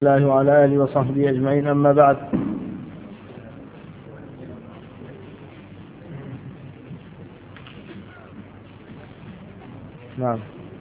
الله وعلى آله وصحبه أجمعين، أما بعد. نعم.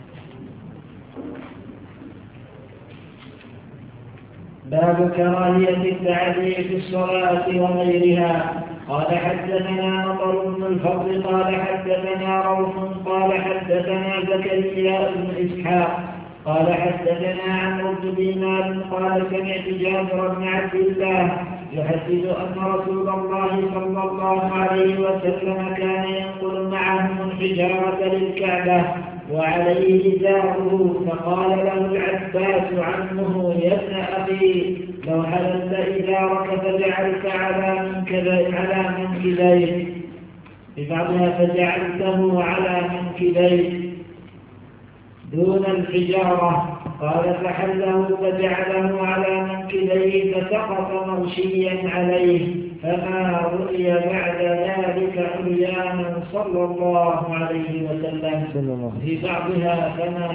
باب كراهية التعدي في الصلاة وغيرها. قال حدثنا نضر بن الفضل قال حدثنا روح قال حدثنا زكريا بن إسحاق قال حدثنا عمرو بن دينار قال سمعت جابر بن عبد الله يحدث أن رسول الله صلى الله عليه وسلم كان ينقل معهم الحجارة للكعبة وعليه إزاره، فقال له العباس عمه: يا ابن أخي، لو حللت إزارك فجعلت على منكبيك، ببعضها فجعلته على منكبيك دون الحجارة. قال فحله فجعله على منكبيه فسقط مغشيا عليه، فما رؤي بعد ذلك عريانا صلى الله عليه وسلم. في بعضها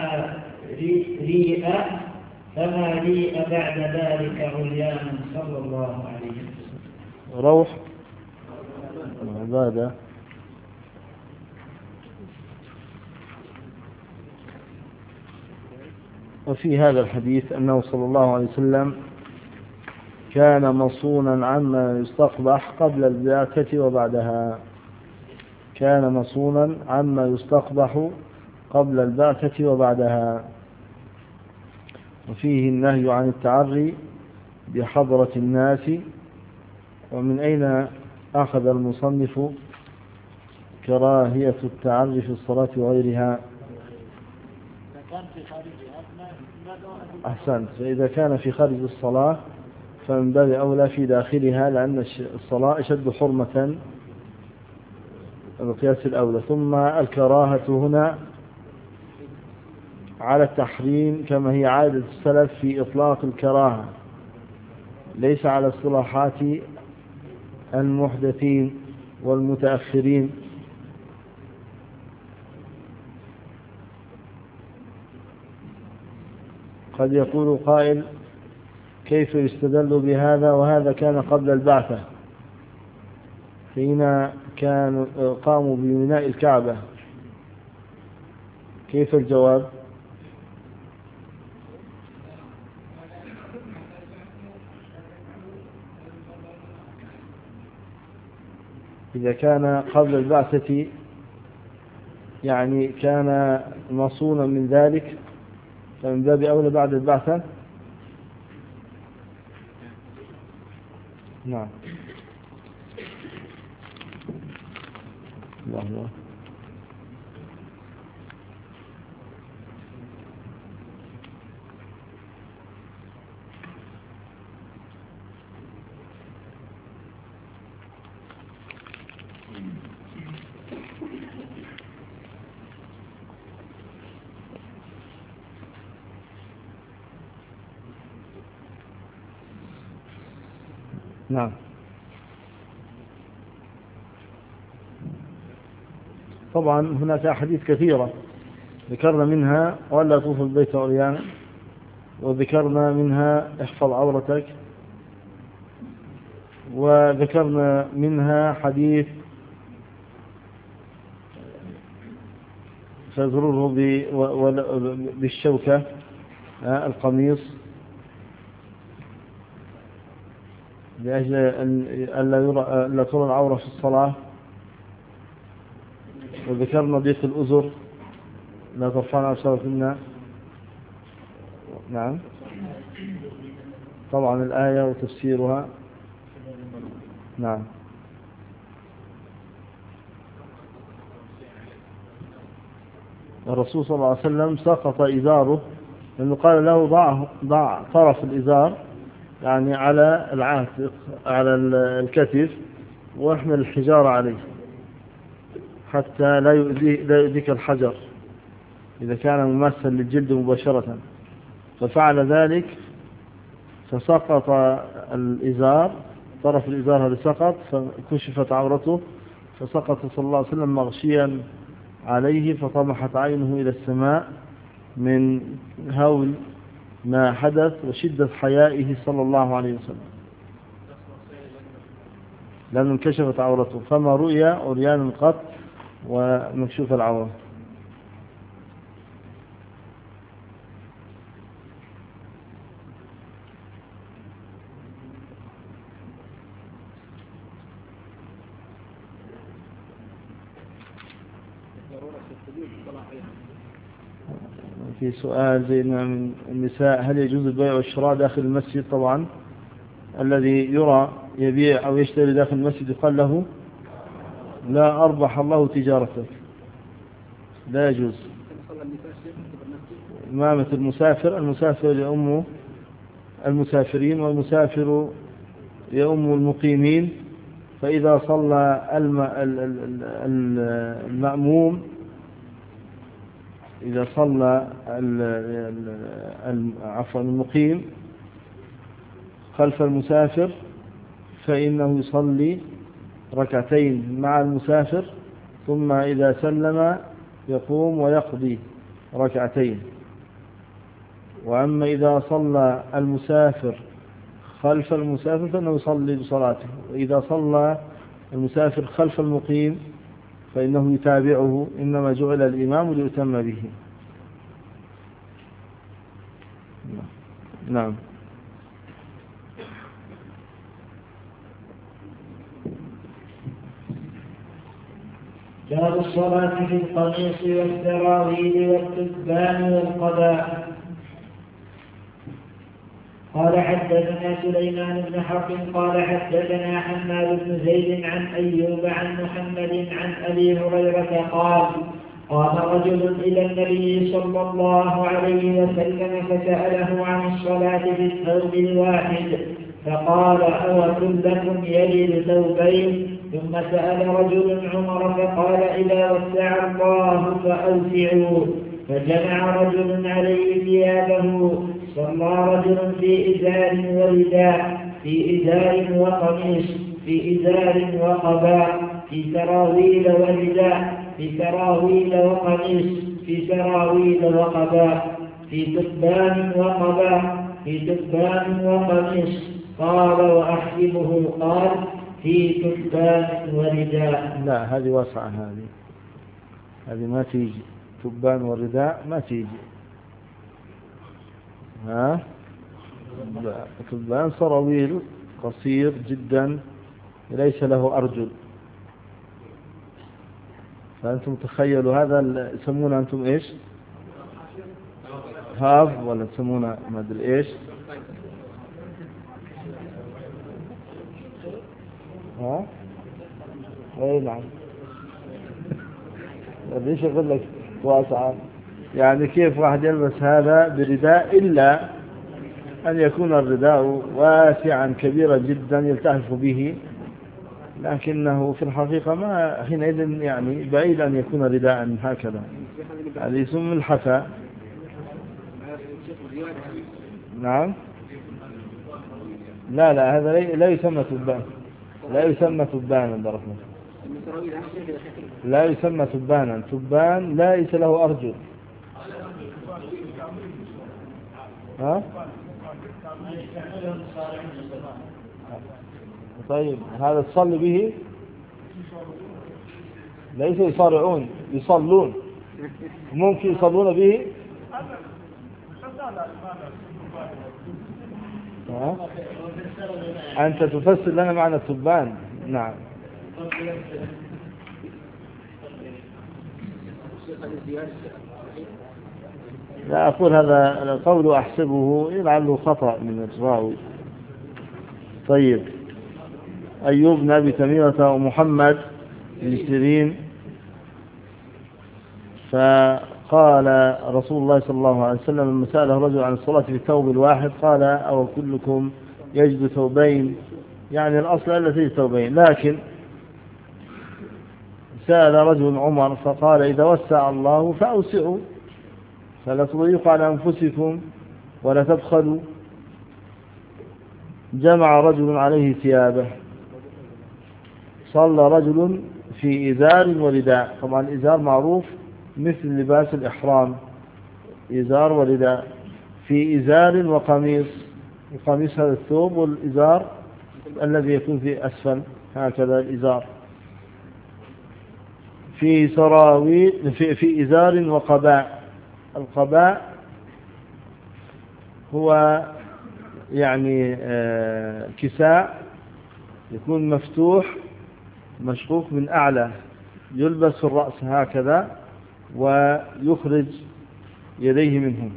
فما ريء بعد ذلك عريانا صلى الله عليه وسلم. روح عبادة. وفي هذا الحديث أنه صلى الله عليه وسلم كان مصونا عما يستقبح قبل البعثة وبعدها. كان مصونا عما يستقبح قبل البعثة وبعدها. وفيه النهي عن التعري بحضرة الناس. ومن أين أخذ المصنف كراهية التعري في الصلاة وغيرها؟ أحسنت. فإذا كان في خارج الصلاة فمن باب أولى في داخلها، لأن الصلاة أشد حرمة بقياس الأولى. ثم الكراهة هنا على التحريم كما هي عادة السلف في إطلاق الكراهة، ليس على اصطلاحات المحدثين والمتأخرين. قد يقول قائل: كيف يستدل بهذا وهذا كان قبل البعثة حين قاموا ببناء الكعبة؟ كيف الجواب؟ إذا كان قبل البعثة يعني كان مصونا من ذلك، فمن باب أولى بعد البعثة. نعم. الله. نعم. طبعا هناك أحاديث كثيرة ذكرنا منها: ولا تطوف البيت عريانا، وذكرنا منها احفظ عورتك، وذكرنا منها حديث فزروره بالشوكة القميص لأجل أن لا ترى العورة في الصلاة. وذكرنا ضيق الأزر، لا ترفعنا أبصاركن. نعم. طبعا الآية وتفسيرها. نعم. الرسول صلى الله عليه وسلم سقط إزاره، لأنه قال له: ضع طرف الإزار يعني على العاتق على الكتف، واحمل الحجارة عليه حتى لا يؤذيك الحجر إذا كان ممثل للجلد مباشرة. ففعل ذلك فسقط الإزار، طرف الإزار هذا سقط، فكشفت عورته، فسقط صلى الله عليه وسلم مغشيا عليه، فطمحت عينه إلى السماء من هول ما حدث وشدة حيائه صلى الله عليه وسلم، لأنه انكشفت عورته، فما رؤي عريان قط ومكشوف العورة. في سؤال زي من النساء: هل يجوز البيع والشراء داخل المسجد؟ طبعا الذي يرى يبيع أو يشتري داخل المسجد يقال له: لا أربح الله تجارتك، لا يجوز. إمامة المسافر، المسافر يؤم المسافرين والمسافر يؤم المقيمين، فإذا صلى المأموم، إذا صلى المقيم خلف المسافر فإنه يصلي ركعتين مع المسافر، ثم إذا سلم يقوم ويقضي ركعتين. وأما إذا صلى المسافر خلف المسافر فإنه يصلي بصلاته، وإذا صلى المسافر خلف المقيم فإنه يتابعه، إنما جعل الإمام ليتم به. نعم. باب الصلاة في القميص والسراويل والتبان والقباء. قال حدثنا سليمان بن حرب قال حدثنا حماد بن زيد عن أيوب عن محمد عن أبي هريرة قال: قام رجل إلى النبي صلى الله عليه وسلم فسأله عن الصلاة في الثوب الواحد، فقال: أو كلكم يلد ثوبين؟ ثم سأل رجل عمر فقال: إذا وسع الله فأوسعوا. فجمع رجل عليه ثيابه، صلى رجل في إزار ورداء، في إزار وقميص، في إزار وقباء، في سراويل ورداء، في سراويل وقميص، في سراويل وقباء، في تبان وقباء، في تبان وقميص. قال: وأحسبه قال: في تبان ورداء. لا، هذه واسعة، هذه ما تيجي. تبان ورداء ما تيجي. ها؟ لا، تبان سراويل قصير جدا ليس له أرجل، فأنتم تخيلوا هذا يسمونه أنتم إيش؟ هاف، ولا تسمونه ما أدري إيش؟ ها؟ أي نعم. ليش أقول لك واسعة؟ يعني كيف واحد يلبس هذا برداء، إلا أن يكون الرداء واسعا كبيرا جدا يلتحف به، لكنه في الحقيقة ما حينئذ يعني بعيد أن يكون رداء هكذا، هذا يسمى الحفا. نعم. لا هذا لا يسمى تبان، لا يسمى تبانا بارك الله. لا يسمى تبانا، تبان ليس له أرجل. ها؟ طيب هذا تصلي به؟ ليس يصارعون، يصلون، ممكن يصلون به. أنت تفسر لنا معنى التبان. نعم. لا أقول هذا القول أحسبه لعله خطأ من الراوي. طيب، أيوب بن أبي تميمة ومحمد بن سيرين. فقال رسول الله صلى الله عليه وسلم لما سأله رجل عن الصلاة في الثوب الواحد قال: أو كلكم يجد ثوبين؟ يعني الأصل ألا تجد ثوبين، لكن سأل رجل عمر فقال: إذا وسع الله فأوسعوا، فلا تضيقوا على أنفسكم ولا تبخلوا. جمع رجل عليه ثيابه، صلى رجل في إزار ورداء. طبعا الإزار معروف مثل لباس الإحرام، إزار ورداء. في إزار وقميص. القميص هذا الثوب، والإزار الذي يكون في أسفل، هكذا الإزار. في سراويل، في إزار وقباء. القباء هو يعني كساء يكون مفتوح مشقوق من أعلى، يلبس في الرأس هكذا ويخرج يديه منه.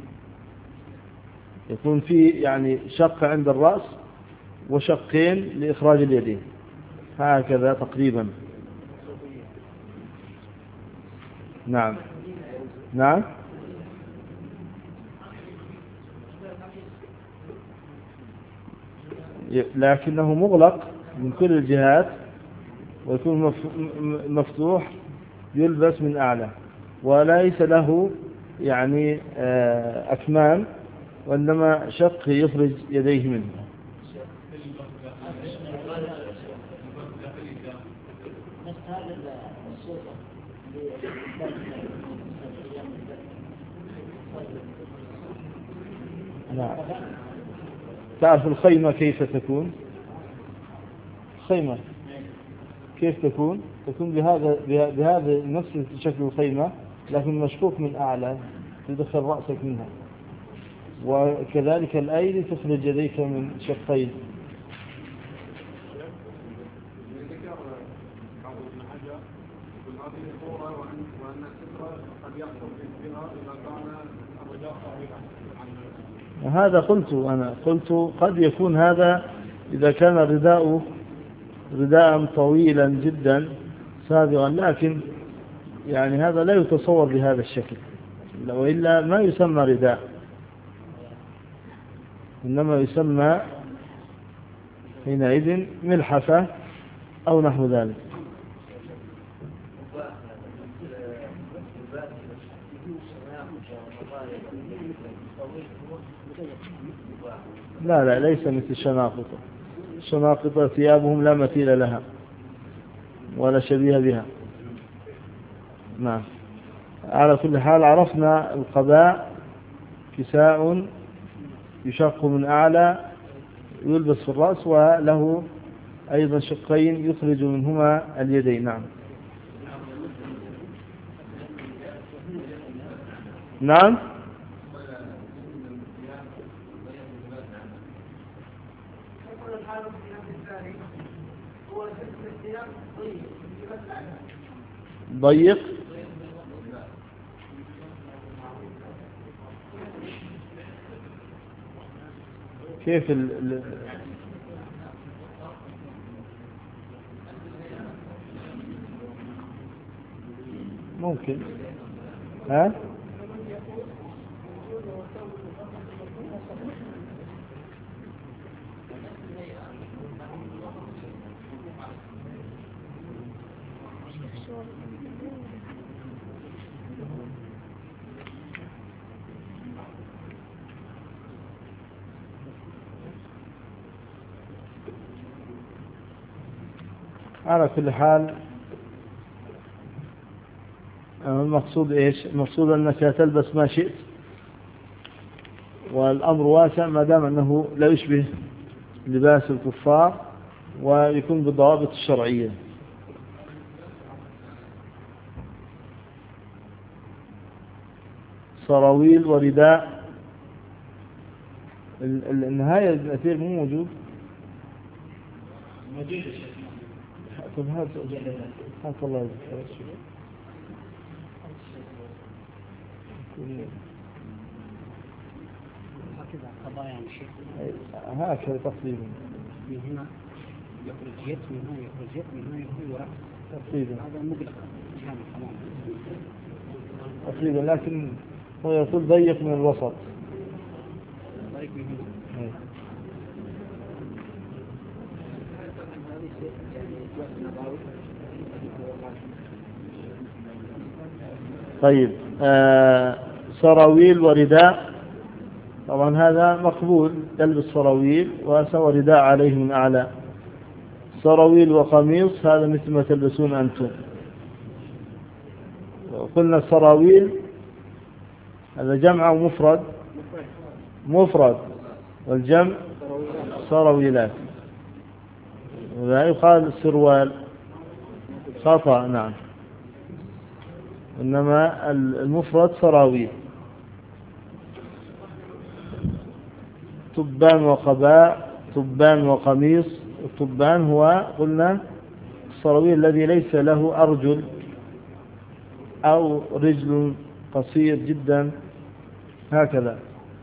يكون فيه يعني شق عند الرأس وشقين لإخراج اليدين، هكذا تقريبا. نعم نعم. لكنه مغلق من كل الجهات ويكون مفتوح، يلبس من أعلى، وليس له يعني أكمام، وإنما شق يخرج يديه منه. نعم. تعرف الخيمة كيف تكون؟ خيمة كيف تكون؟ تكون بهذا نفس شكل الخيمة، لكن مشقوق من أعلى، تدخل رأسك منها، وكذلك الأيدي تخرج يديك من شقين. هذا قلت قد يكون هذا إذا كان رداء طويلا جدا سابغا، لكن يعني هذا لا يتصور بهذا الشكل، وإلا ما يسمى رداء، إنما يسمى حينئذ ملحفة أو نحو ذلك. لا ليس مثل الشناقطة. الشناقطة ثيابهم لا مثيل لها ولا شبيه بها. نعم. على كل حال عرفنا القباء كساء يشق من أعلى، يلبس في الرأس، وله أيضا شقين يخرج منهما اليدين. نعم نعم. ضيق كيف ممكن ها؟ على كل حال المقصود إيش؟ المقصود أنك تلبس ما شئت، والأمر واسع ما دام أنه لا يشبه لباس الكفار ويكون بالضوابط الشرعية. سراويل ورداء. النهاية الأثير مو موجود. طب هذا الله يذكره. هكذا قضايا شيء هكذا تقريبا. من هنا يخرج يد، من هنا يخرج يد، من هنا يخرج ورق تقريبا. هذا مغلق كامل تمام تقريبا، لكن هو يقول ضيق من الوسط. ضيق من هنا. طيب سراويل ورداء. طبعا هذا مقبول، تلبس سراويل وسوى رداء عليه من أعلى. سراويل وقميص هذا مثل ما تلبسون أنتم. قلنا السراويل هذا جمع ومفرد. مفرد والجمع سرويلات، ولا يقال سروال، خطأ. نعم، إنما المفرد سراويل. تبان وقباء، تبان وقميص. التبان هو قلنا السراويل الذي ليس له أرجل أو رجل قصير جدا هكذا،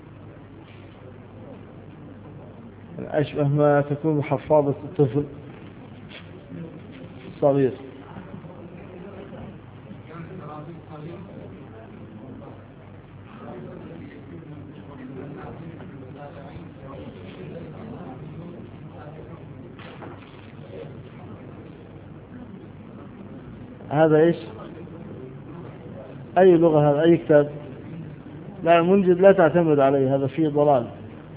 أشبه ما تكون حفاضة الطفل الصغير. هذا إيش؟ أي لغة هذا؟ أي كتاب؟ لا، المنجد لا تعتمد عليه، هذا فيه ضلال.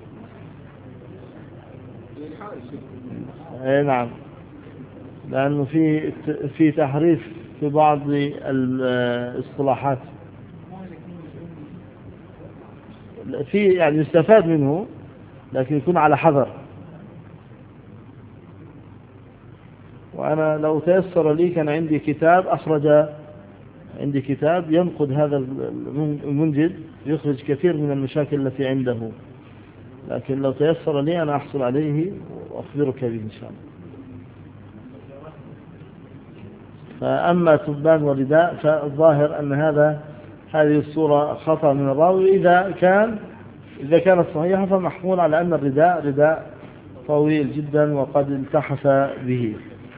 أي نعم، لأنه في تحريف في بعض الاصطلاحات، في يعني يستفاد منه لكن يكون على حذر. وأنا لو تيسر لي كان عندي كتاب عندي كتاب ينقد هذا المنجد، يخرج كثير من المشاكل التي عنده، لكن لو تيسر لي أنا أحصل عليه وأخبرك به إن شاء الله. فأما تبان ورداء فالظاهر أن هذه الصورة خطأ من الراوي. إذا كانت صحيحة فمحمول على أن الرداء رداء طويل جدا وقد التحف به.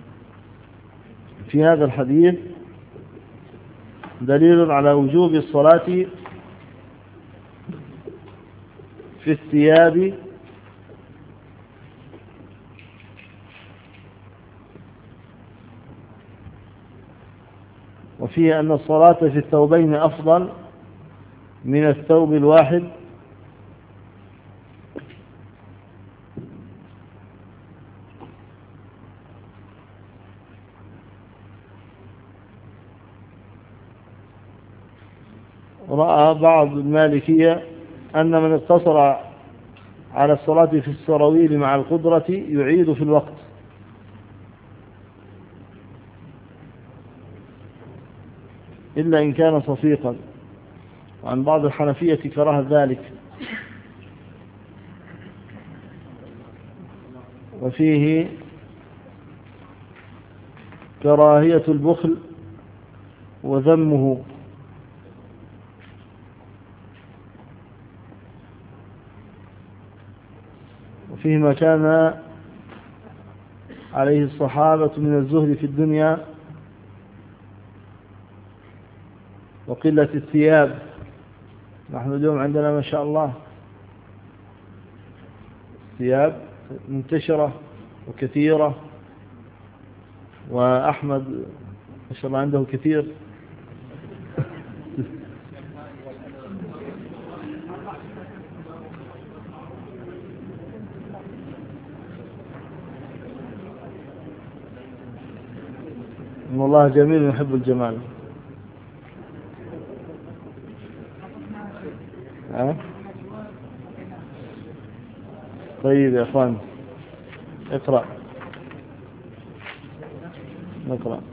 في هذا الحديث دليل على وجوب الصلاة في الثياب وفيه أن الصلاة في الثوبين أفضل من الثوب الواحد، رأى بعض المالكية أن من اقتصر على الصلاة في السراويل مع القدرة يعيد في الوقت، إلا إن كان صفيقا. وعن بعض الحنفية كره ذلك. وفيه كراهية البخل وذمه، وفيه ما كان عليه الصحابة من الزهد في الدنيا وقلة الثياب. نحن اليوم عندنا ما شاء الله ثياب منتشرة وكثيرة، وأحمد ما شاء الله عنده كثير. إن الله جميل يحب الجمال. طيب يا أخوان، اقرأ نقرأ.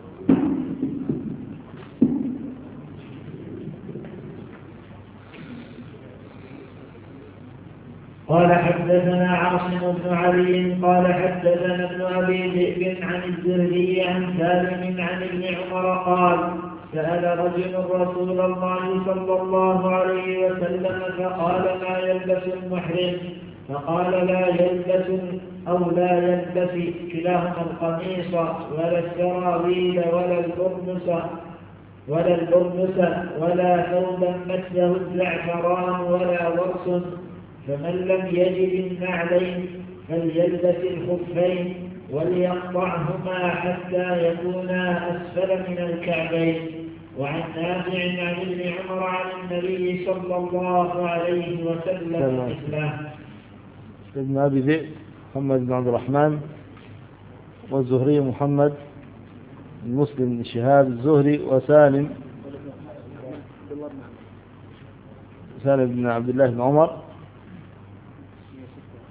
قال حدثنا عاصم بن علي قال حدثنا ابن أبي ذئب عن الزهري عن سالم عن ابن عمر قال سأل رجل رسول الله صلى الله عليه وسلم فقال ما يلبس المحرم؟ فقال لا يلبس أو لا يلبس كلاهما القميص ولا السراويل ولا البرنس ولا ثوبا مسه الزعفران ولا ورس، فمن لم يجد النعلين فليلبس الخفين وليقطعهما حتى يكونا أسفل من الكعبين. وعن نافع عن ابن عمر عن النبي صلى الله عليه وسلم مثله. ابن أبي ذئب محمد بن عبد الرحمن، والزهري محمد مسلم بن شهاب الزهري، وسالم بن عبد الله بن عمر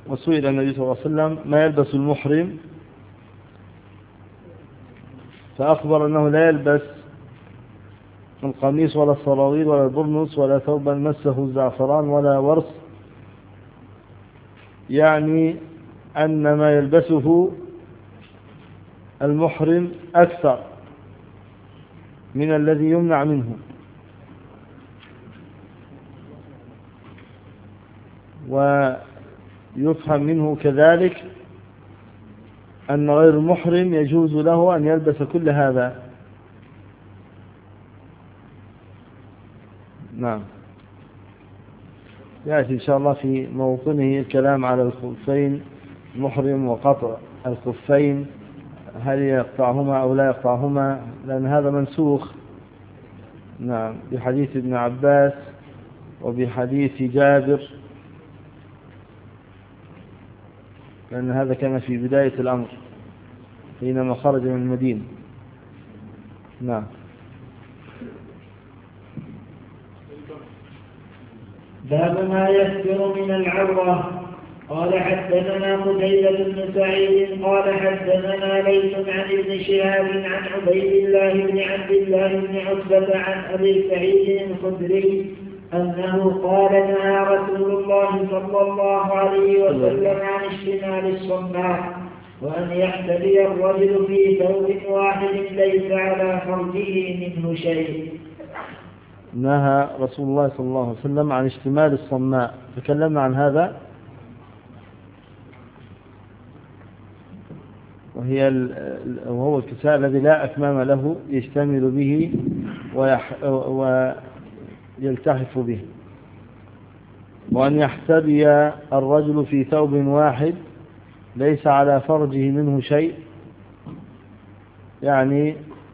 وسئل النبي صلى الله عليه وسلم ما يلبس المحرم، فأخبر أنه لا يلبس القميص ولا السراويل ولا البرنس ولا ثوبا مسه الزعفران ولا ورس، يعني أن ما يلبسه المحرم أكثر من الذي يمنع منه. ويفهم منه كذلك أن غير المحرم يجوز له أن يلبس كل هذا. نعم، يأتي إن شاء الله في موطنه الكلام على الخفين محرم وقطع الخفين، هل يقطعهما أو لا يقطعهما، لأن هذا منسوخ. نعم، بحديث ابن عباس وبحديث جابر، لأن هذا كان في بداية الأمر حينما خرج من المدينة. نعم. باب ما يستر من العورة. قال حدثنا قتيبة بن سعيد قال حدثنا ليث عن ابن شهاب عن عبيد الله بن عبد الله بن عتبة عن أبي سعيد الخدري أنه قال نهى رسول الله صلى الله عليه وسلم عن اشتمال الصماء، وأن يحتبي الرجل في ثوب واحد ليس على فرجه منه شيء. نهى رسول الله صلى الله عليه وسلم عن اشتمال الصماء، تكلمنا عن هذا، وهو الكساء الذي لا أكمام له يشتمل به ويلتحف به. وأن يحتبي الرجل في ثوب واحد ليس على فرجه منه شيء، يعني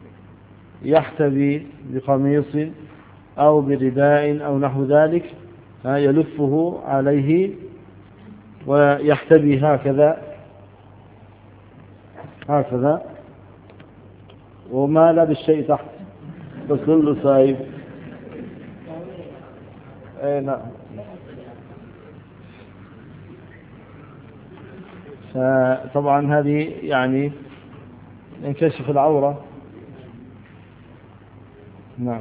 يحتبي بقميص أو برداء أو نحو ذلك يلفه عليه ويحتبي هكذا وما لا بالشيء تحت فكله سايب. اي نعم. فطبعا هذه يعني ينكشف العورة. نعم،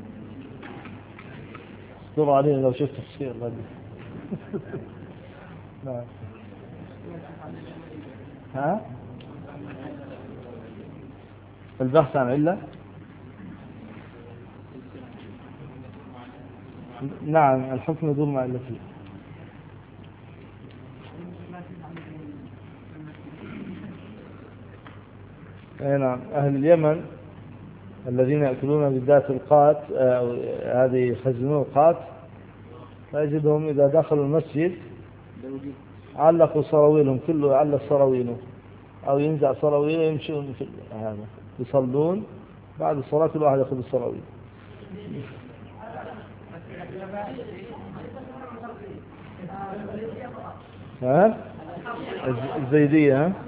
استر علينا لو شفت الشيء الله نعم. ها؟ البحث عن علة. نعم، الحكم يدور مع علته. نعم، أهل اليمن الذين يأكلون بالذات القات، هذه يخزنون القات، فيجدهم إذا دخلوا المسجد علقوا سراويلهم، كله يعلق سراويله أو ينزع سراويله يمشون في هذا، يصلون بعد الصلاة كل واحد يأخذ السراويل. ها؟ الزيدية ها؟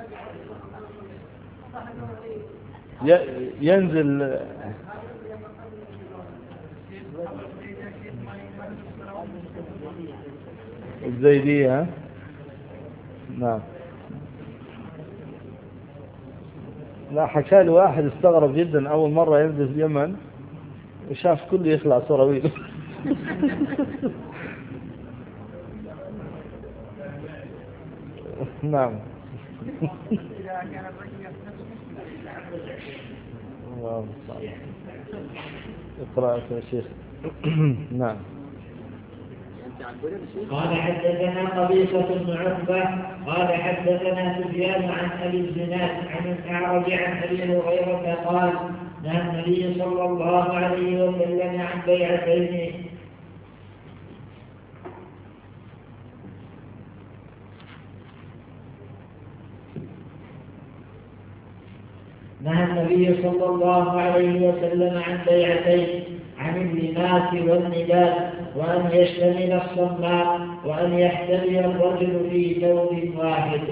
ينزل الزيدية ها؟ نعم. لا، حكى لي واحد استغرب جدا أول مرة ينزل في اليمن وشاف كله يخلع سراويل. نعم. اقرأ يا شيخ. نعم. قال حدثنا قبيصة بن عتبة قال حدثنا سفيان عن أبي الزناد عن الأعرج عن أبي هريرة قال نهى النبي صلى الله عليه وسلم عن بيعتين. نهى النبي صلى الله عليه وسلم عن بيعتين، عن اللماس والنداس، وأن يشتمل الصماء، وأن يحتبي الرجل في ثوب واحد.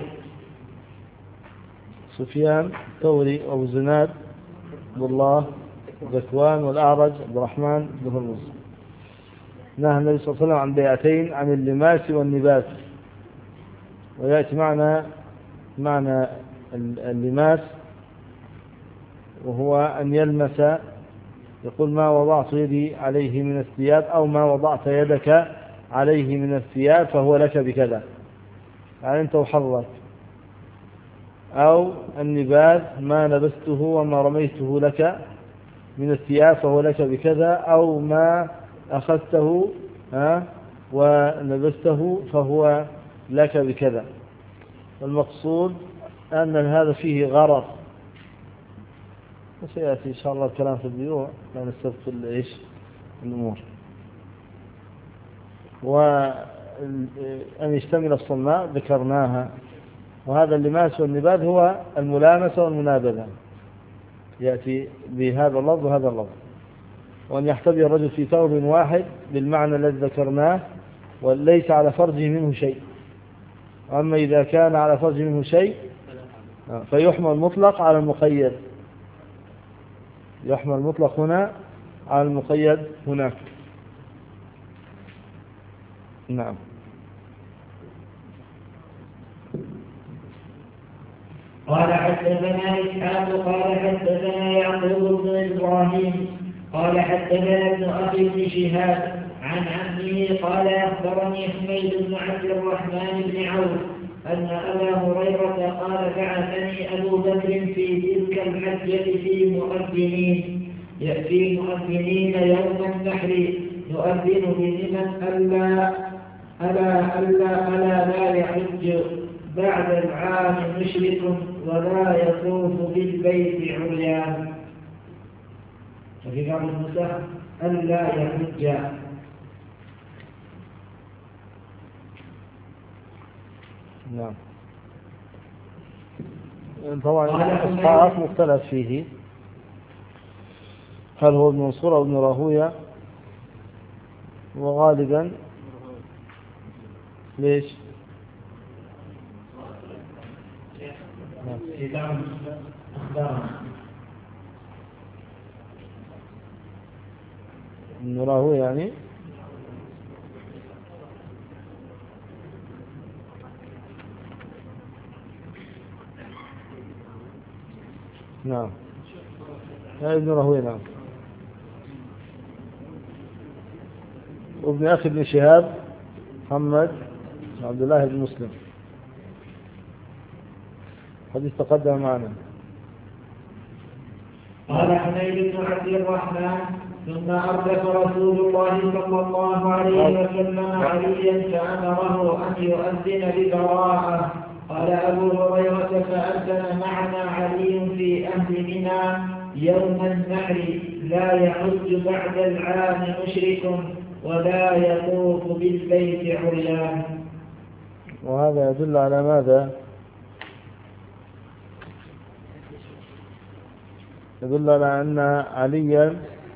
سفيان الثوري وأبو الزناد عبد الله ذكوان والأعرج عبد الرحمن بن هرمز. نهى النبي صلى الله عليه وسلم عن بيعتين، عن اللماس والنباس. ويأتي معنى اللماس، وهو أن يلمس، يقول ما وضعت يدي عليه من الثياب، أو ما وضعت يدك عليه من الثياب فهو لك بكذا، يعني أنت وحظك. أو النباذ ما لبسته وما رميته لك من الثياب فهو لك بكذا، أو ما أخذته ولبسته فهو لك بكذا. المقصود أن هذا فيه غرض، وسيأتي إن شاء الله الكلام في البيوع لا نستبق الأمور. وأن يشتمل الصناع ذكرناها، وهذا اللماس والنباذ هو الملامسة والمنابذة، يأتي بهذا اللفظ وهذا اللفظ. وأن يحتبي الرجل في ثوب واحد بالمعنى الذي ذكرناه، وليس على فرجه منه شيء. أما إذا كان على فرجه منه شيء فيحمل المطلق على المقيد، يحمل المطلق هنا على المقيد هناك. نعم. قال حدثنا إسحاق قال حدثنا يعقوب بن إبراهيم قال حدثنا ابن أخي بن شهاب عن عمه قال أخبرني حميد بن عبد الرحمن بن عوف أن أبا هريرة قال بعثني أبو بكر في تلك الحجة في مؤذنين يوم النحر يؤذن بمن ألا لا يحج بعد العام مشرك ولا يطوف بالبيت عريان. وفي بعض النسخ ألا يحج. نعم. طبعا الإسحاق مختلف فيه، هل هو ابن منصور أو ابن راهوية؟ وغالبا ليش؟ ابن راهوية يعني نعم، يا ابن راهوية. نعم. وابن أخي ابن شهاب محمد عبد الله بن مسلم، حديث تقدم معنا. قال حميد بن عبد الرحمن ثم أردف رسول الله صلى الله عليه وسلم عليا فأمره أن يؤذن ببراءة. قال أبو هريرة فأذن معنا علي في أهل منى يوم النحر لا يحج بعد العام مشرك ولا يطوف بالبيت عريان. وهذا يدل على ماذا؟ يدل على أن عليا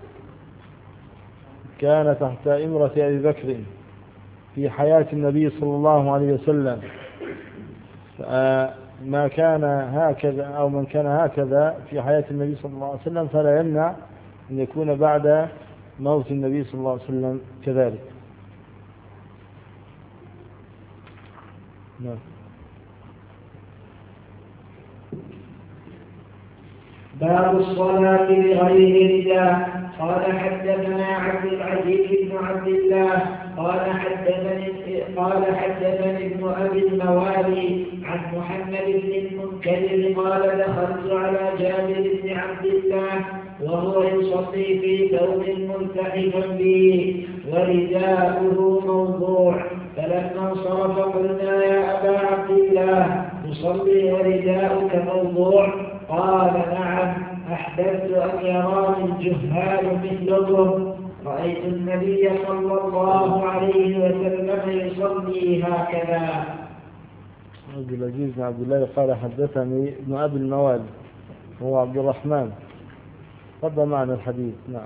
كان تحت إمرة أبي بكر في حياة النبي صلى الله عليه وسلم، ما كان هكذا أو من كان هكذا في حياة النبي صلى الله عليه وسلم فلا يمنع أن يكون بعد موت النبي صلى الله عليه وسلم كذلك. نعم. باب الصلاة بغير رداء. قال حدثنا عبد العزيز بن عبد الله قال حدثني ابن أبي الموالي عن محمد بن المنكدر قال دخلت على جابر بن عبد الله وهو يصلي في ثوب ملتحفا به ورداؤه موضوع، فلما انصرف قلنا يا أبا عبد الله تصلي ورداؤك موضوع؟ قال نعم، أحببت أن يراني الجهال مثلكم، رأيت النبي صلى الله عليه وسلم يصلي هكذا. عبد العزيز بن عبد الله قال حدثني ابن أبي الموالي هو عبد الرحمن، قدم معنا الحديث. نعم.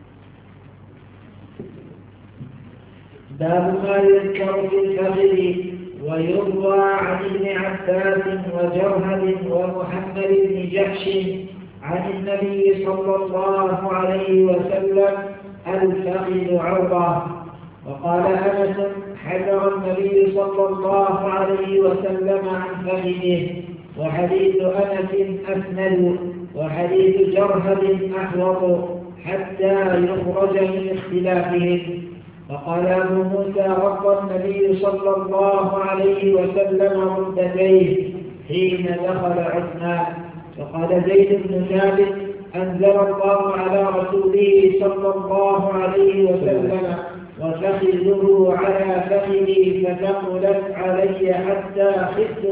باب ما يذكر في الفخذ. ويروى عن ابن عباس وجرهد ومحمد بن جحش عن النبي صلى الله عليه وسلم الفخذ عرضة. وقال أنس حذر النبي صلى الله عليه وسلم عن فخذه. وحديث أنس أسند، وحديث جرهد أحوط حتى يخرج من اختلافهم. فقال أبو موسى رد النبي صلى الله عليه وسلم ردتين حين دخل عثمان. فقال زيد بن ثابت أنزل الله على رسوله صلى الله عليه وسلم وفخذه على فخذي فثقلت علي حتى خفت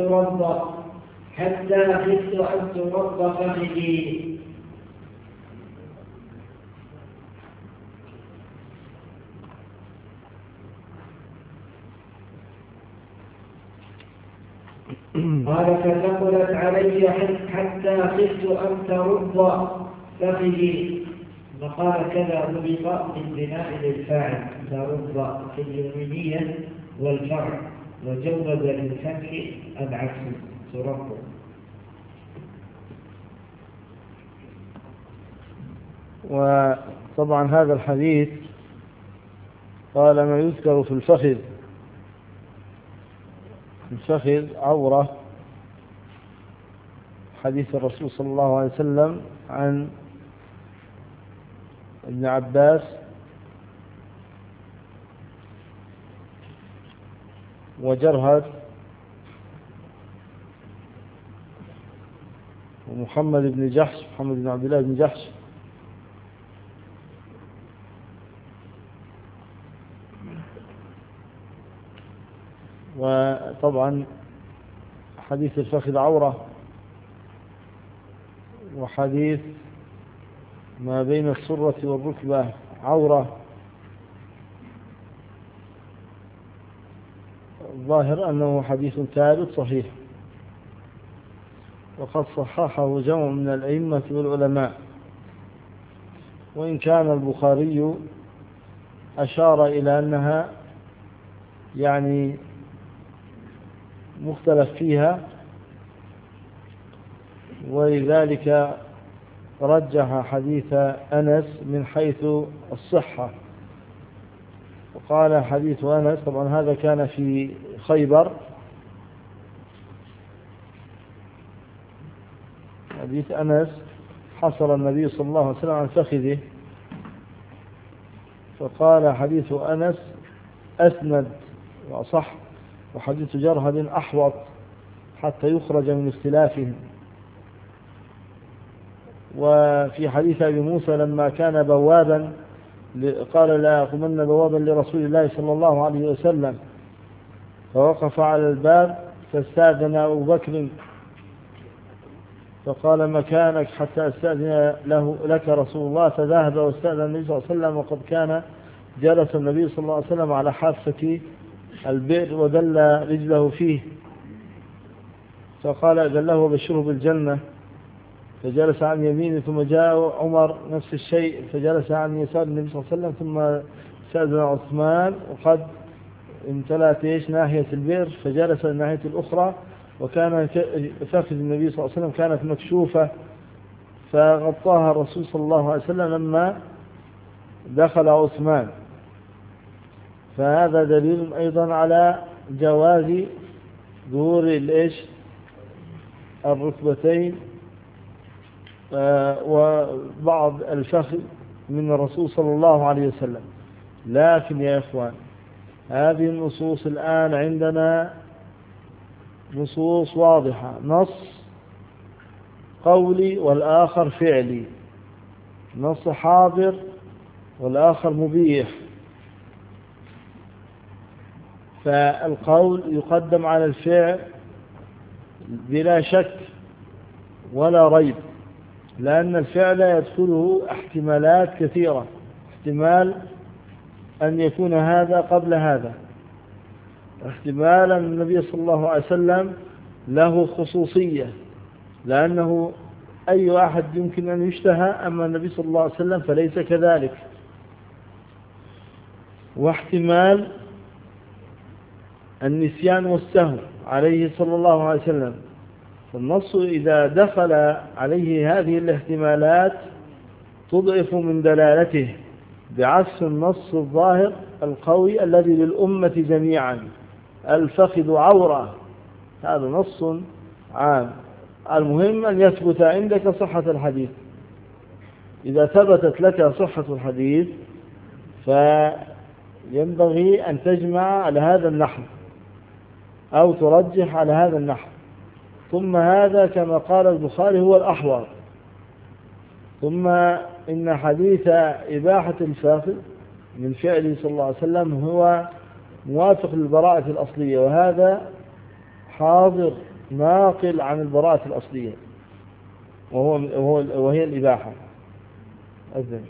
أن ترد فخذي. قال فثقلت علي حتى خفت أن ترد فخذي. وقال كذا ربط بالبناء للفاعل ترد في اليمينية والفرع، وجوز للفتح العكس ترد. وطبعا هذا الحديث قال ما يذكر في الفخذ. الفخذ عورة، حديث الرسول صلى الله عليه وسلم عن ابن عباس وجرهد ومحمد بن جحش، محمد بن عبد الله بن جحش، وطبعا حديث الفخذ عورة، وحديث ما بين السرة والركبة عورة. الظاهر أنه حديث ثابت صحيح، وقد صححه جمع من الأئمة والعلماء، وإن كان البخاري أشار إلى أنها يعني مختلف فيها، ولذلك رجح حديث أنس من حيث الصحة. وقال حديث أنس، طبعا هذا كان في خيبر، حديث أنس حصر النبي صلى الله عليه وسلم عن فخذه، فقال حديث أنس أسند وأصح، وحديث جرهد أحوط حتى يخرج من اختلافهم. وفي حديث أبي موسى لما كان بوابا قال لا أقومن بوابا لرسول الله صلى الله عليه وسلم، فوقف على الباب فاستأذن أبو بكر فقال مكانك حتى استأذن لك رسول الله، فذهب واستأذن النبي صلى الله عليه وسلم، وقد كان جلس النبي صلى الله عليه وسلم على حافة البئر ودل رجله فيه، فقال أذن له وبشره بالجنة، فجلس عن يمينه. ثم جاء عمر نفس الشيء فجلس عن يسار النبي صلى الله عليه وسلم، ثم استأذن عثمان وقد امتلأت ناحية البئر فجلس الناحية الأخرى، وكان فخذ النبي صلى الله عليه وسلم كانت مكشوفة فغطاها الرسول صلى الله عليه وسلم لما دخل عثمان. فهذا دليل أيضا على جواز ظهور الركبتين وبعض الفخذ من الرسول صلى الله عليه وسلم. لكن يا إخوان، هذه النصوص الآن عندنا نصوص واضحة، نص قولي والآخر فعلي، نص حاضر والآخر مبيح. فالقول يقدم على الفعل بلا شك ولا ريب، لأن الفعل يدخله احتمالات كثيرة، احتمال أن يكون هذا قبل هذا، احتمال أن النبي صلى الله عليه وسلم له خصوصية لأنه أي أحد يمكن أن يشتهى، أما النبي صلى الله عليه وسلم فليس كذلك، واحتمال النسيان والسهو عليه صلى الله عليه وسلم. فالنص إذا دخل عليه هذه الاحتمالات تضعف من دلالته، بعكس النص الظاهر القوي الذي للأمة جميعا: الفخذ عورة. هذا نص عام. المهم أن يثبت عندك صحة الحديث. إذا ثبتت لك صحة الحديث فينبغي أن تجمع على هذا النحو أو ترجح على هذا النحو. ثم هذا كما قال البخاري هو الأحوط. ثم إن حديث إباحة الفاخذ من فعله صلى الله عليه وسلم هو موافق للبراءة الأصلية، وهذا حاضر ناقل عن البراءة الأصلية وهي الإباحة. أذن.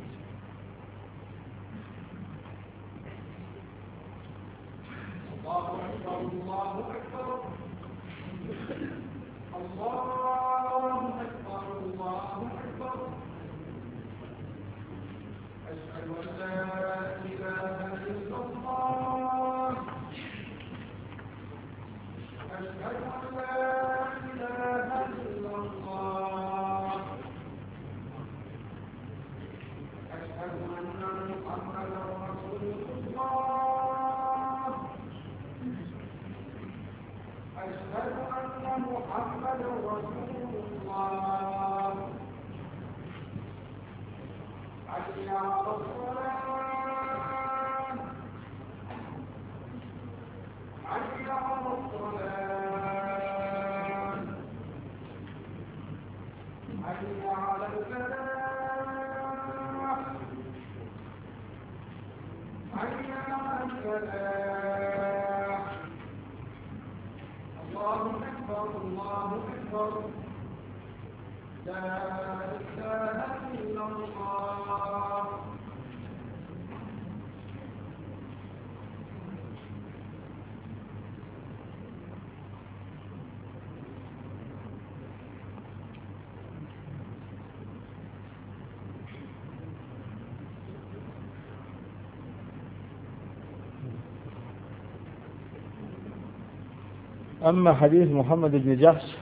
أما حديث محمد بن جحش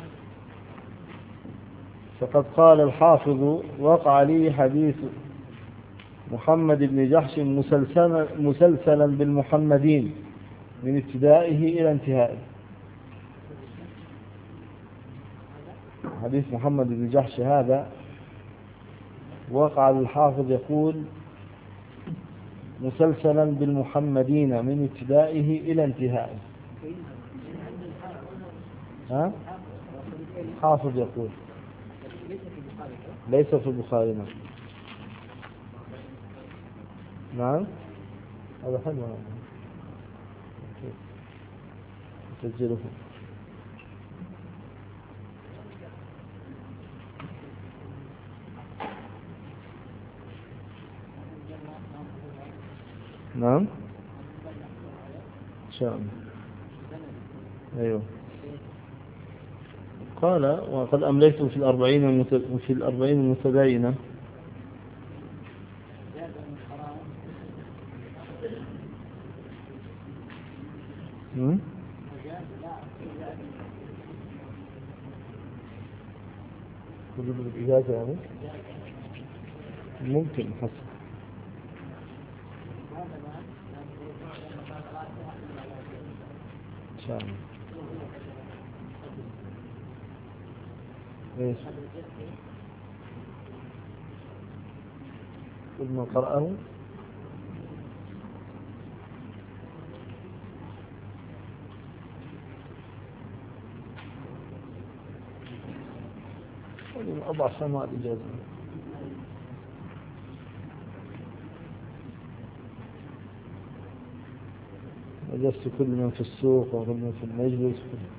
فقد قال الحافظ: وقع لي حديث محمد بن جحش مسلسلا بالمحمدين من ابتدائه إلى انتهائه. حديث محمد بن جحش هذا وقع الحافظ يقول مسلسلا بالمحمدين من ابتدائه إلى انتهائه. ها؟ حافظ يقول ليس في البخاري. نعم هذا حلو. نسجله. نعم إن شاء الله. أيوه قال: وقد أمليت في الأربعين المتباينة. كتب الإجازة يعني ممكن حسن. إن شاء الله. ايش كل ما قرأه من أضع سماء الإجازة. وجدت كل من في السوق وكل من في المجلس.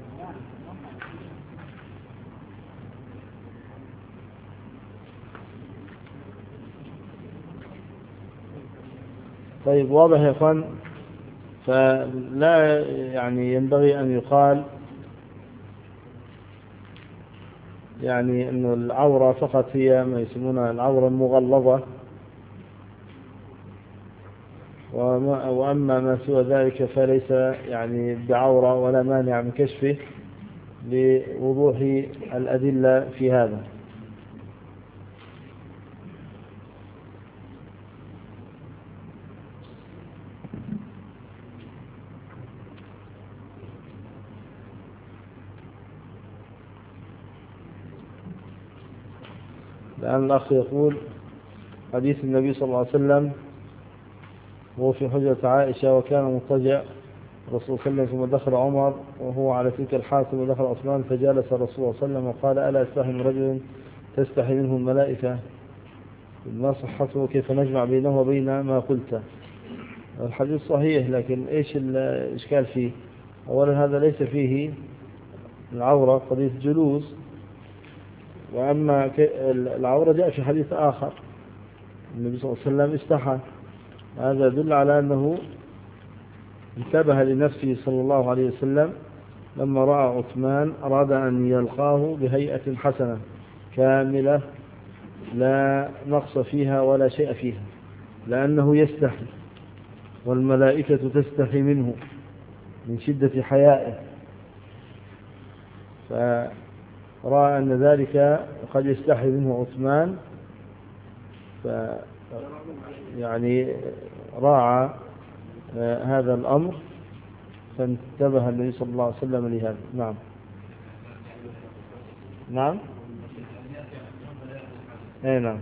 طيب واضح يا اخوان. فلا يعني ينبغي أن يقال يعني أن العورة فقط هي ما يسمونها العورة المغلظة، وأما ما سوى ذلك فليس يعني بعورة ولا مانع من كشفه لوضوح الأدلة في هذا. لأن الأخ يقول حديث النبي صلى الله عليه وسلم وهو في حجرة عائشة وكان مضطجع الرسول صلى الله عليه وسلم ثم دخل عمر وهو على تلك الحال ثم دخل عثمان فجالس الرسول صلى الله عليه وسلم وقال ألا أستحي من رجل تستحي منه الملائكة ما صحته كيف نجمع بينه وبين ما قلت. الحديث صحيح لكن إيش الإشكال فيه؟ أولا هذا ليس فيه العورة قضية جلوس، وأما العورة جاء في حديث آخر النبي صلى الله عليه وسلم استحى. هذا يدل على أنه انتبه لنفسه صلى الله عليه وسلم لما رأى عثمان أراد أن يلقاه بهيئة حسنة كاملة لا نقص فيها ولا شيء فيها، لأنه يستحي والملائكة تستحي منه من شدة حيائه، فرأى أن ذلك قد يستحي منه عثمان، يعني راعى هذا الأمر فانتبه النبي صلى الله عليه وسلم لهذا. نعم نعم اي نعم.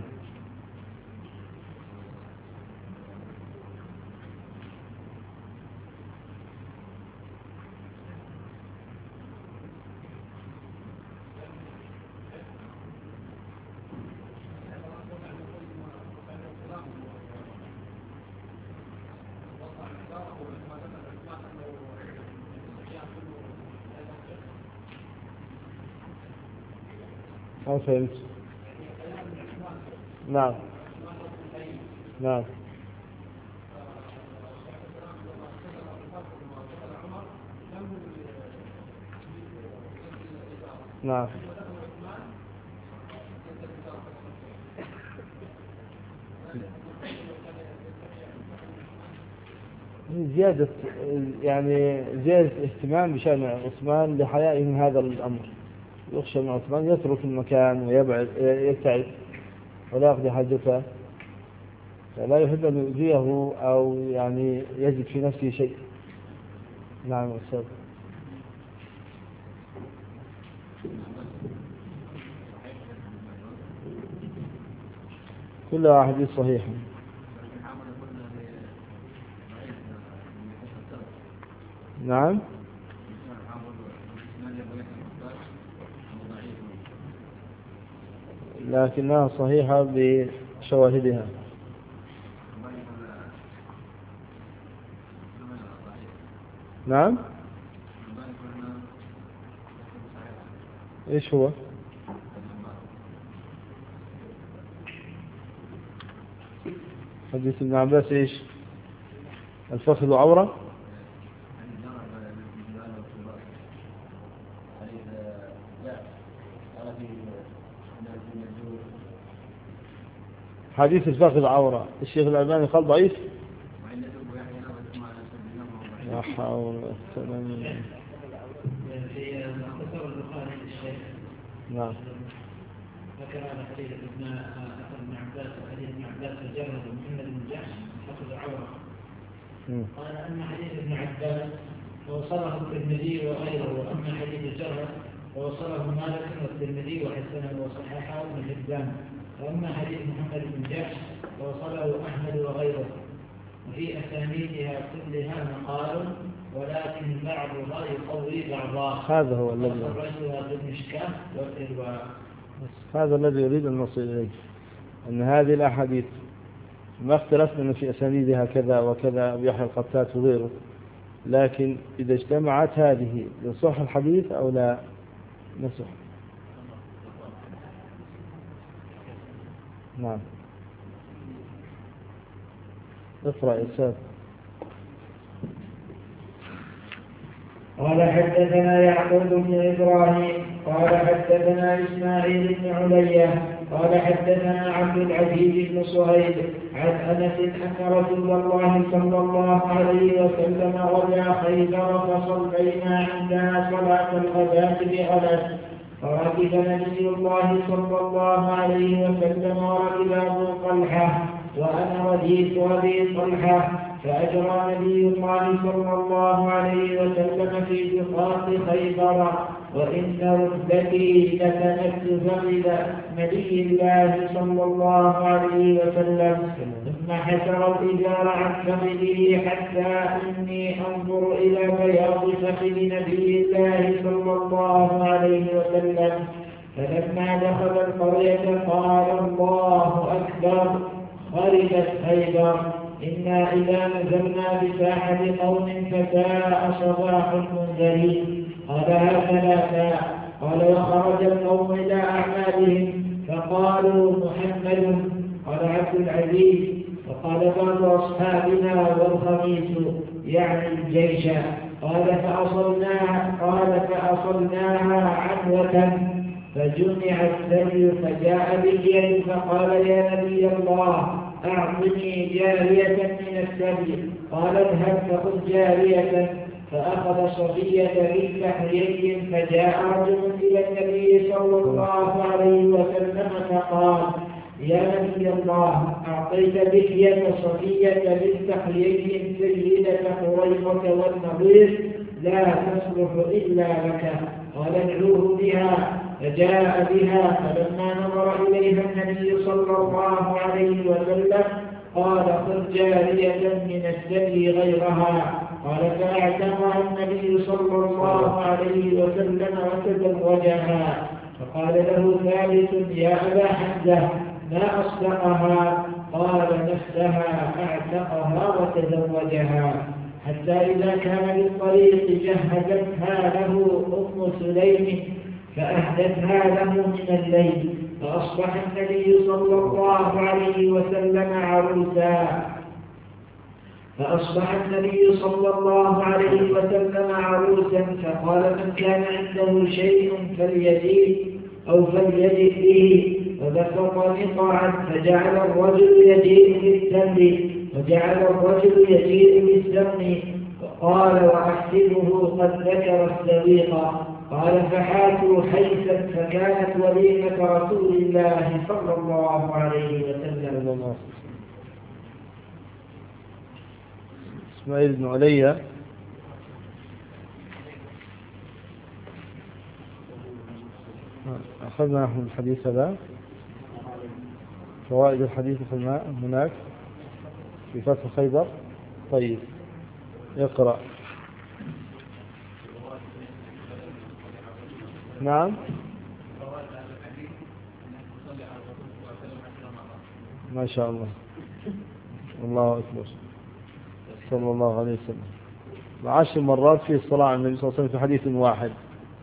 ما فهمت. نعم نعم نعم. زيادة يعني زيادة اهتمام بشأن عثمان لحيائه من هذا الأمر، يخشى من عثمان يترك المكان ويبتعد ولا يقضي حاجته، فلا يحب أن يؤذيه أو يعني يجد في نفسه شيء. نعم أستاذ. كلها أحاديث صحيحة. نعم لكنها صحيحة بشواهدها. نعم ايش هو؟ حديث ابن عباس ايش؟ الفخذ عورة. حديث الفخذ عورة الشيخ الألباني قال ضعيف. لا حول ولا قوة إلا بالله. نعم. ذكر هذا حديث ابن عباس وحديث ابن عباس فجرد محمد بن جحش فخذ عورة. قال أما حديث ابن عباس فوصله الترمذي وغيره، وأما حديث جرد فوصله مالك والترمذي وحسنه وصححه ابن حبان، وأما حديث محمد بن جحش فوصله أحمد وغيره، وفي أسانيدها كلها مقال ولكن بعضها يقوي بعضها. هذا هو الذي خرجها في المشكاة والإرواء. هذا الذي يريد أن نصل إليه، أن هذه الأحاديث ما اختلفنا في أسانيدها كذا وكذا ويحيى القتات وغيره، لكن إذا اجتمعت هذه يصح الحديث أو لا نصح. نعم. اقرأ يا أستاذ. قال حدثنا يعقوب بن إبراهيم قال حدثنا إسماعيل بن علية قال حدثنا عبد العزيز بن صهيب عن أنس أن رسول الله صلى الله عليه وسلم غزا خيبر فصلينا عندها صلاة الغداة بغلس، فركب نبي الله صلى الله عليه وسلم وركب أبو طلحة وأنا رديف أبي طلحة، فأجرى نبي الله صلى الله عليه وسلم في بساط خيبر وإن رتبتي لتمس فضل نبي الله صلى الله عليه وسلم، ثم حسر الإزار عن فخذه حتى إني أنظر إلى بياض فخذ نبي الله صلى الله عليه وسلم. فلما دخل القرية قال الله أكبر، خربت خيبر، إنا إذا نزلنا بساحة قوم فساء صباح المنذرين. قالها ثلاثا. قال وخرج القوم إلى أعمالهم فقالوا محمد. قال عبد العزيز وقال بعض أصحابنا والخميس يعني الجيش. قال فأصلناها عنوة فجمع الثري فجاء باليد فقال يا نبي الله أعطني جارية من الثري. قال اذهب فخذ جارية. فأخذ صفية بالتحرير فجاء رجل إلى النبي صلى الله عليه وسلم فقال يا نبي الله أعطيت بكية صفية بالتحرير سيدة قريظة والنضير لا تصلح إلا لك. قال ادعوه بها. فجاء بها. فلما نظر إليها النبي صلى الله عليه وسلم قال خذ جارية من الثدي غيرها. قال فأعتقها النبي صلى الله عليه وسلم وتزوجها. فقال له ثالث يا أبا حمزة ما أصدقها؟ قال نفسها أعتقها وتزوجها. حتى إذا كان بالطريق جهزتها له أم سليم فأهدتها له من الليل. فأصبح النبي صلى الله عليه وسلم عروسا. فقال من كان عنده شيء فليجيء أو فليجئ به. فبسط نقعا فجعل الرجل يجيء بالتمر وجعل الرجل يجيء بالسمن. قال وأحسبه قد ذكر السويق. قال فحاتوا حيثا فكانت وليمة رسول الله صلى الله عليه وسلم. إسماعيل بن علي أخذنا نحن الحديث هذا. فوائد الحديث هناك في فتح خيبر. طيب اقرأ. نعم ما شاء الله. الله أكبر صلى الله عليه وسلم. 10 مرات في الصلاة على النبي صلى الله عليه وسلم في حديث واحد،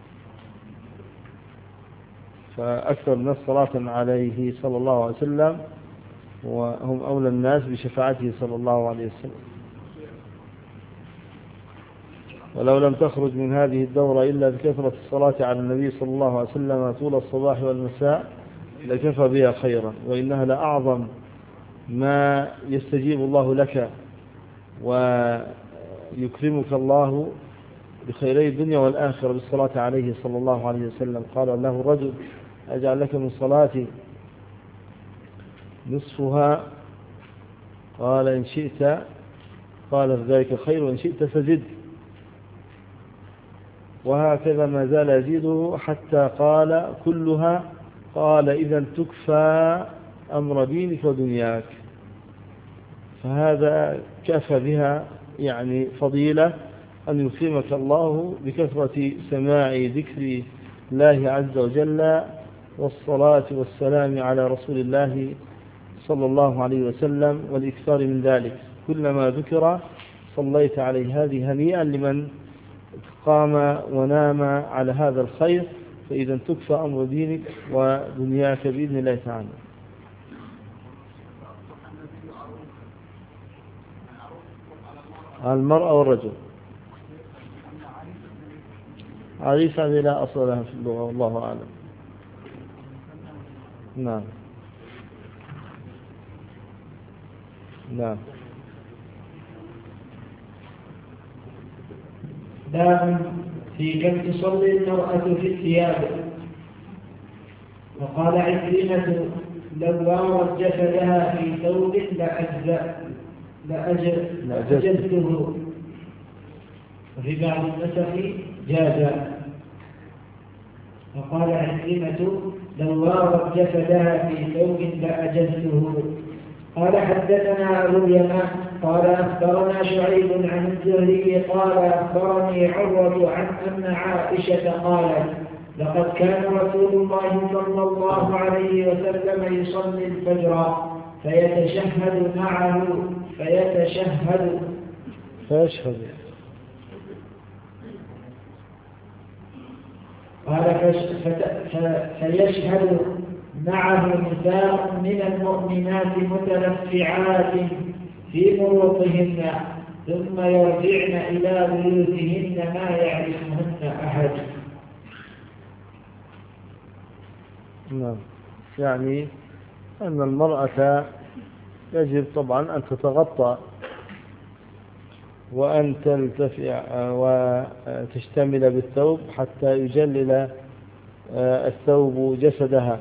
فأكثر الناس صلاة عليه صلى الله عليه وسلم وهم أولى الناس بشفاعته صلى الله عليه وسلم. ولو لم تخرج من هذه الدورة إلا بكثرة الصلاة على النبي صلى الله عليه وسلم طول الصباح والمساء لكفى بها خيرا، وإنها لأعظم ما يستجيب الله لك ويكرمك الله بخيري الدنيا والآخرة بالصلاة عليه صلى الله عليه وسلم. قال له الرجل أجعل لك من صلاتي نصفها؟ قال إن شئت. قال فذلك خير وإن شئت فزد. وهكذا ما زال يزيده حتى قال كلها. قال إذا تكفى أمر دينك ودنياك. فهذا كفى بها يعني فضيلة أن يكرمك الله بكثرة سماع ذكر الله عز وجل والصلاة والسلام على رسول الله صلى الله عليه وسلم والإكثار من ذلك. كلما ذكر صليت عليه. هذه هنيئا لمن قام ونام على هذا الخير. فإذا تكفى أمر دينك ودنياك بإذن الله تعالى. المرأة والرجل. عريس هذه لا أصل لها في اللغة والله أعلم. نعم نعم. باب في كم تصلي المرأة في الثياب. وقال عكرمة لو وارت جسدها في ثوب لأجزته. وفي بعض النسخ جاز. وقال عكرمة لو وارت جسدها في ثوب لأجزته. قال حدثنا أبو اليمان قال أخبرنا شعيب عن الزهري قال أخبرني عروة عن أن عائشة قالت لقد كان رسول الله صلى الله عليه وسلم يصلي الفجر فيتشهد معه فيشهد معه نساء من المؤمنات متلفعات في مروطهن ثم يرجعن إلى بيوتهن ما يعرفهن أحد. نعم، يعني أن المرأة يجب طبعا أن تتغطى وأن تلتفع وتشتمل بالثوب حتى يجلل الثوب جسدها،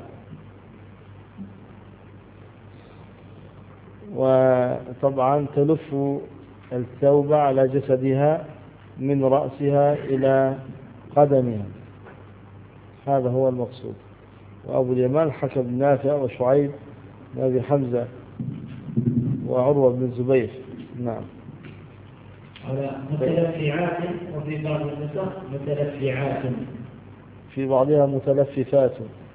وطبعا تلف الثوب على جسدها من رأسها إلى قدمها، هذا هو المقصود. وأبو اليمان حكى بن نافع وشعيب بن أبي حمزة وعروة بن الزبير. نعم. متلفعات، وفي بعض النسخ متلفعات، في بعضها متلففات.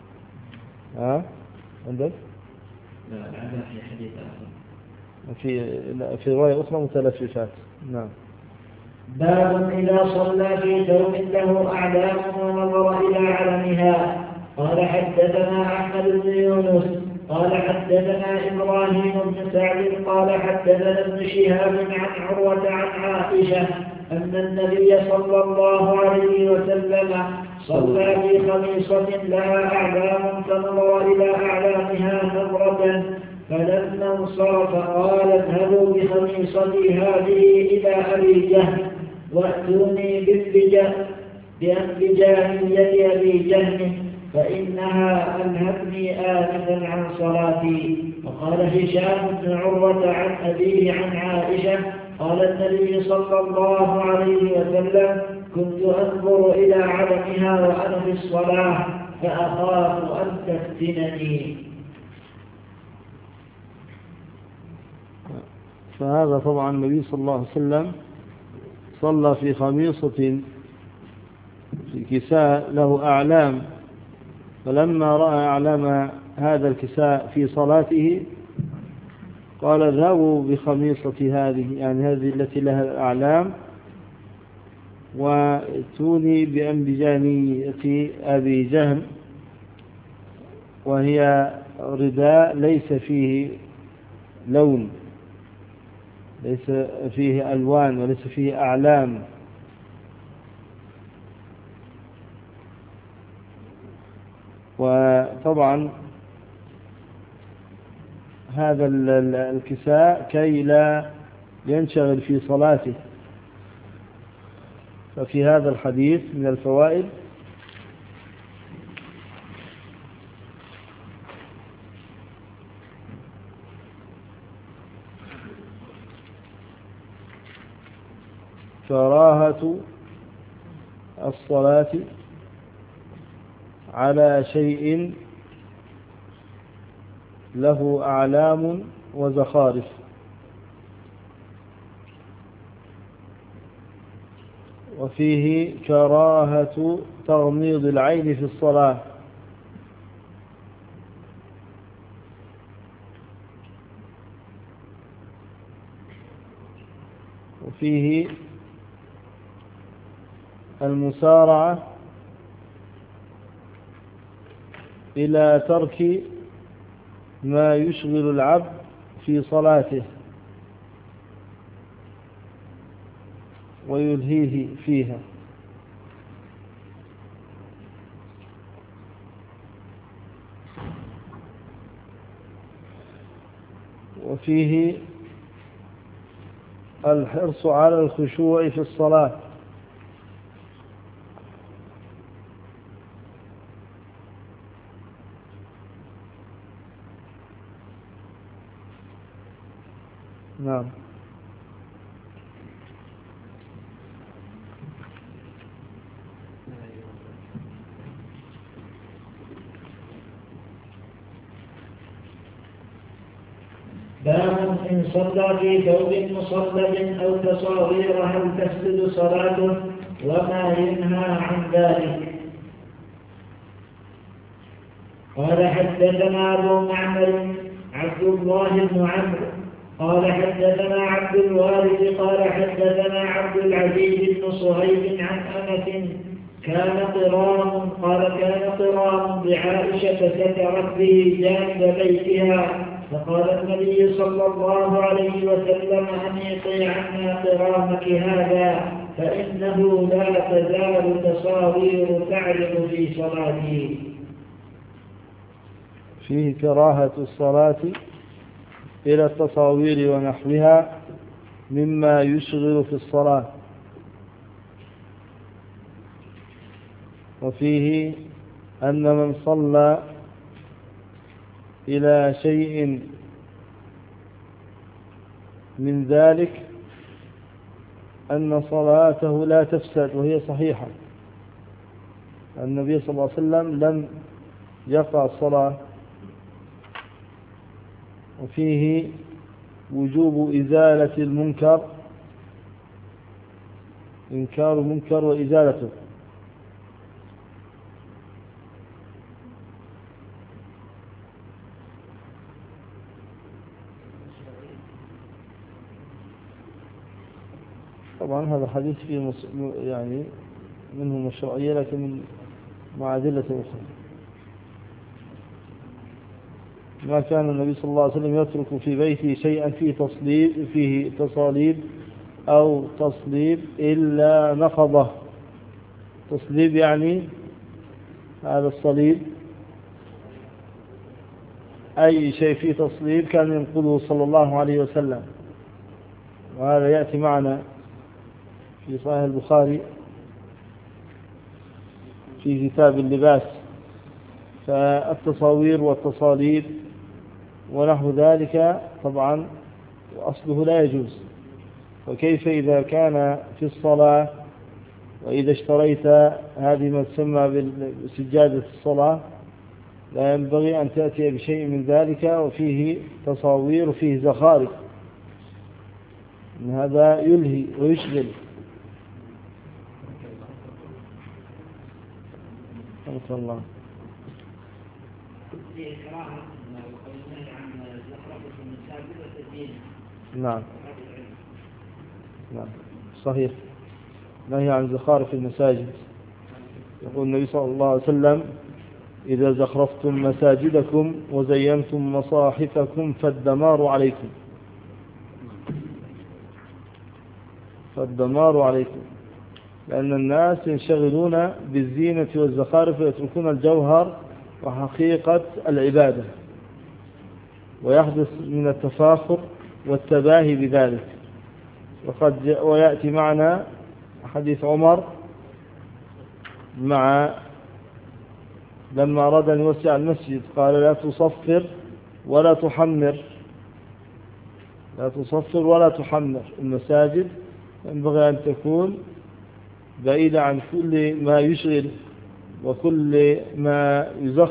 عندك؟ لا، هذا في حديث آخر. في رواية أخرى متلففات. نعم. باب إذا صلى في ثوب له أعلام ونظر إلى علمها. قال حدثنا أحمد بن يونس قال حدثنا إبراهيم بن سعد قال حدثنا ابن شهاب عن عروة عن عائشة أن النبي صلى الله عليه وسلم صلى في خميصة لها أعلام فنظر إلى أعلامها نظرة فلما انصرف قال اذهبوا بخميصتي هذه إلى أبي جهل وأتوني بأنبجانية أبي جهل فإنها ألهتني آنفا عن صلاتي. وقال هشام بن عروة عن أبيه عن عائشة قال النبي صلى الله عليه وسلم كنت أنظر إلى علمها وأنا في الصلاة فأخاف أن تفتنني. فهذا طبعا النبي صلى الله عليه وسلم صلى في خميصة في كساء له أعلام، فلما رأى أعلام هذا الكساء في صلاته قال اذهبوا بخميصة هذه، يعني هذه التي لها الأعلام، واتوني بأنبجانية أبي جهل، وهي رداء ليس فيه لون، ليس فيه ألوان وليس فيه أعلام. وطبعا هذا الكساء كي لا ينشغل في صلاته. ففي هذا الحديث من الفوائد كراهة الصلاة على شيء له أعلام وزخارف، وفيه كراهة تغميض العين في الصلاة، وفيه المسارعة إلى ترك ما يشغل العبد في صلاته ويلهيه فيها. وفيه الحرص على الخشوع في الصلاة، نعم. باب إن صلى في ثوب مصلب أو تصاوير هل تفسد صلاته وما ينهى عن ذلك. قال حدثنا أبو معمر عبد الله بن عمرو قال حدثنا عبد الوارث قال حدثنا عبد العزيز بن صهيب عن أنس كان قرام بعائشة سترت به جانب بيتها فقال النبي صلى الله عليه وسلم أنيقي عنا قرامك هذا فإنه لا تزال تصاوير تعرض في صلاته. فيه كراهة الصلاة إلى التصاوير ونحوها مما يشغل في الصلاة، وفيه أن من صلى إلى شيء من ذلك أن صلاته لا تفسد وهي صحيحة. النبي صلى الله عليه وسلم لم يقع الصلاة، وفيه وجوب إزالة المنكر، إنكار المنكر وإزالته. طبعا هذا حديث فيه يعني منه مشروعية لكن مع أدلة أخرى. ما كان النبي صلى الله عليه وسلم يترك في بيته شيئا فيه تصاليب أو تصليب إلا نقضه. تصليب يعني هذا الصليب أي شيء فيه تصليب كان ينقضه صلى الله عليه وسلم، وهذا يأتي معنا في صحيح البخاري في كتاب اللباس. فالتصاوير والتصاليب ونحو ذلك طبعا وأصله لا يجوز، وكيف إذا كان في الصلاة وإذا اشتريت هذه ما تسمى بسجادة الصلاة لا ينبغي أن تأتي بشيء من ذلك وفيه تصاوير وفيه زخارف، هذا يلهي ويشغل. رحمة الله. نعم صحيح، نهي عن زخارف المساجد. يقول النبي صلى الله عليه وسلم إذا زخرفتم مساجدكم وزينتم مصاحفكم فالدمار عليكم. فالدمار عليكم، لأن الناس ينشغلون بالزينة والزخارف ويتركون الجوهر وحقيقة العبادة، ويحدث من التفاخر والتباهي بذلك. ويأتي معنا حديث عمر لما أراد أن يوسع المسجد قال لا تصفر ولا تحمر. لا تصفر ولا تحمر. المساجد ينبغي أن تكون بعيدة عن كل ما يشغل وكل ما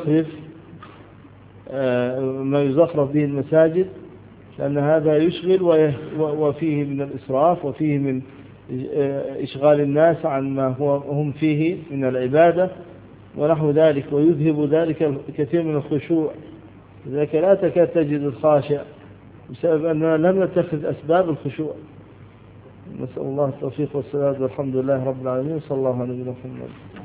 يزخرف به المساجد، لأن هذا يشغل وفيه من الإسراف وفيه من إشغال الناس عن ما هم فيه من العبادة ونحو ذلك، ويذهب ذلك كثير من الخشوع. لذلك لا تكاد تجد الخاشع بسبب أننا لم نتخذ أسباب الخشوع. نسأل الله التوفيق والسداد، والحمد لله رب العالمين، صلى الله عليه وسلم.